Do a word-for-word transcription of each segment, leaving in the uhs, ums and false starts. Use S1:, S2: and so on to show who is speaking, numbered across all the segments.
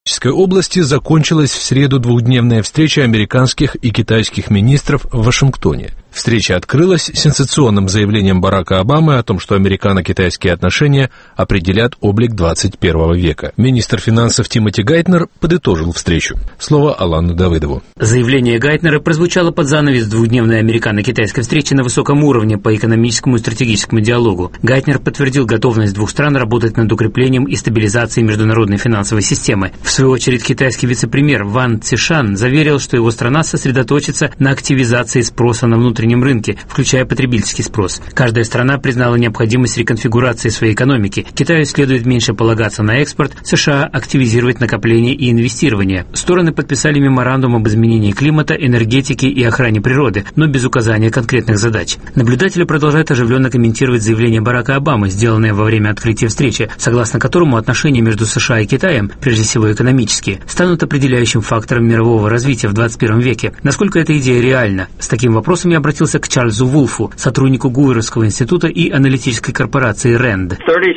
S1: области закончилась в среду двухдневная встреча американских и китайских министров в Вашингтоне. Встреча открылась сенсационным заявлением Барака Обамы о том, что американо-китайские отношения определят облик двадцать первого века. Министр финансов Тимоти Гайтнер подытожил встречу. Слово Алану Давыдову.
S2: Заявление Гайтнера прозвучало под занавес двухдневной американо-китайской встречи на высоком уровне по экономическому и стратегическому диалогу. Гайтнер подтвердил готовность двух стран работать над укреплением и стабилизацией международной финансовой системы. В свою очередь, китайский вице-премьер Ван Цишан заверил, что его страна сосредоточится на активизации спроса на внутреннем рынке, включая потребительский спрос. Каждая страна признала необходимость реконфигурации своей экономики. Китаю следует меньше полагаться на экспорт, США активизировать накопление и инвестирование. Стороны подписали меморандум об изменении климата, энергетике и охране природы, но без указания конкретных задач. Наблюдатели продолжают оживленно комментировать заявление Барака Обамы, сделанное во время открытия встречи, согласно которому отношения между США и Китаем, прежде всего экономические, станут определяющим фактором мирового развития в двадцать первом веке. Насколько эта идея реальна? С таким вопросом я обратился к Чарльзу Вулфу, сотруднику Гуверовского института и аналитической корпорации рэнд.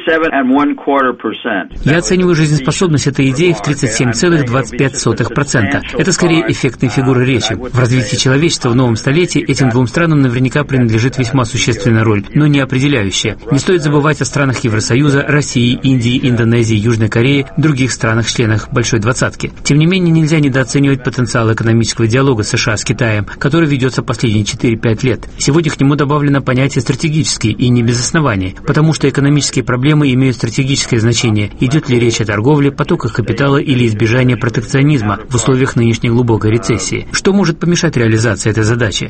S2: Я оцениваю жизнеспособность этой идеи в тридцать семь целых двадцать пять сотых процента. Это скорее эффектные фигуры речи. В развитии человечества в новом столетии этим двум странам наверняка принадлежит весьма существенная роль, но не определяющая. Не стоит забывать о странах Евросоюза, России, Индии, Индонезии, Южной Корее, других странах-членах Большой Двадцатки. Тем не менее, нельзя недооценивать потенциал экономического диалога США с Китаем, который ведется последние четыре-пять лет. Сегодня к нему добавлено понятие «стратегический» и не без оснований, потому что экономические проблемы имеют стратегическое значение, идет ли речь о торговле, потоках капитала или избежании протекционизма в условиях нынешней глубокой рецессии. Что может помешать реализации этой задачи?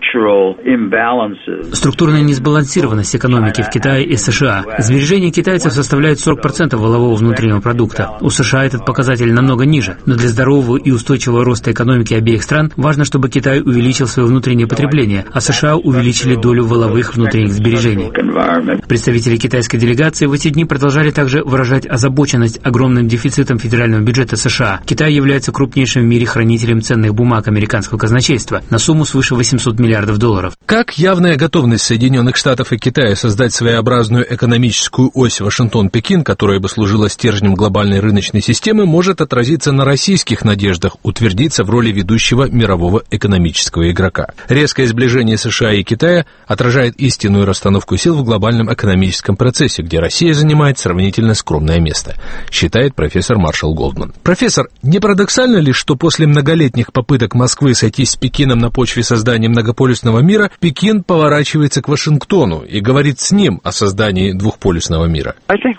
S2: Структурная несбалансированность экономики в Китае и США. Сбережения китайцев составляют сорок процентов валового внутреннего продукта. У США этот показатель намного ниже, но для здорового и устойчивого роста экономики обеих стран важно, чтобы Китай увеличил свое внутреннее потребление, а США увеличили долю валовых внутренних сбережений. Представители китайской делегации в эти дни продолжали также выражать озабоченность огромным дефицитом федерального бюджета США. Китай является крупнейшим в мире хранителем ценных бумаг американского казначейства на сумму свыше восемьсот миллиардов долларов.
S1: Как явная готовность Соединенных Штатов и Китая создать своеобразную экономическую ось Вашингтон-Пекин, которая бы служила стержнем глобальной рыночной системы, может отразиться на российских надеждах утвердиться в роли ведущего мирового экономического игрока? Резкое сближение США и Китая отражает истинную расстановку сил в глобальном экономическом процессе, где Россия занимает сравнительно скромное место, считает профессор Маршал Голдман. Профессор, не парадоксально ли, что после многолетних попыток Москвы сойтись с Пекином на почве создания многополюсного мира, Пекин поворачивается к Вашингтону и говорит с ним о создании двухполюсного мира?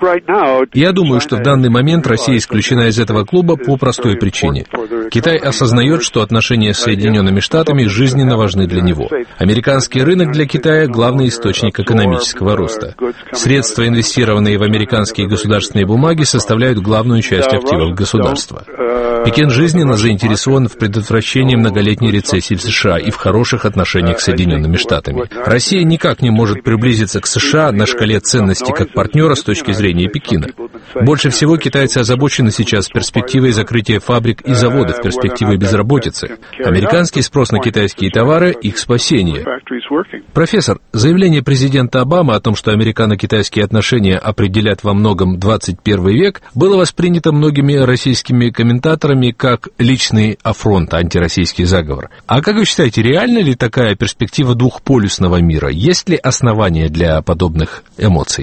S1: Я думаю, что в данный момент Россия исключена из этого клуба по простой причине. Китай осознает, что отношения с Соединенными Штатами жизненно важны для него. Американский рынок для Китая – главный источник экономического роста. Средства, инвестированные в американские государственные бумаги, составляют главную часть активов государства. Пекин жизненно заинтересован в предотвращении многолетней рецессии в США и в хороших отношениях с Соединенными Штатами. Россия никак не может приблизиться к США на шкале ценностей как партнера с точки зрения Пекина. Больше всего китайцы озабочены сейчас перспективой закрытия фабрик и заводов, перспективой безработицы. Американский спрос на китайские товары – их спасение. Профессор, заявление президента Обамы о том, что американо-китайские отношения определят во многом двадцать первый век, было воспринято многими российскими комментаторами как личный афронт, антироссийский заговор. А как вы считаете, реальна ли такая перспектива двухполюсного мира? Есть ли основания для подобных эмоций?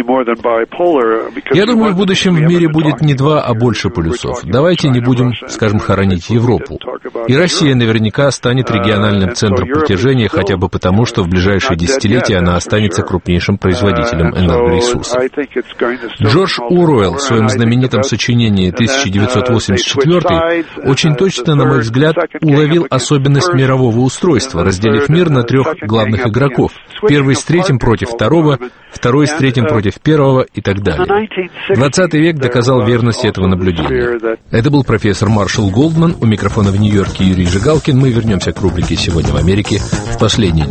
S1: Я думаю, в будущем в мире будет не два, а больше полюсов. Давайте не будем, скажем, хоронить Европу. И Россия наверняка станет региональным центром притяжения, хотя бы потому, что в ближайшие десятилетия она останется крупнейшим производителем энергоресурсов. Джордж Оруэлл в своем знаменитом сочинении тысяча девятьсот восемьдесят четвёртый очень точно, на мой взгляд, уловил особенность мирового устройства, разделив мир на трех главных игроков. Первый с третьим против второго, второй с третьим против первого и так далее. двадцатый век доказал верность этого наблюдения. Это был профессор Маршал Голдман. У микрофона в Нью-Йорке Юрий Жигалкин. Мы вернемся к рубрике «Сегодня в Америке» в последний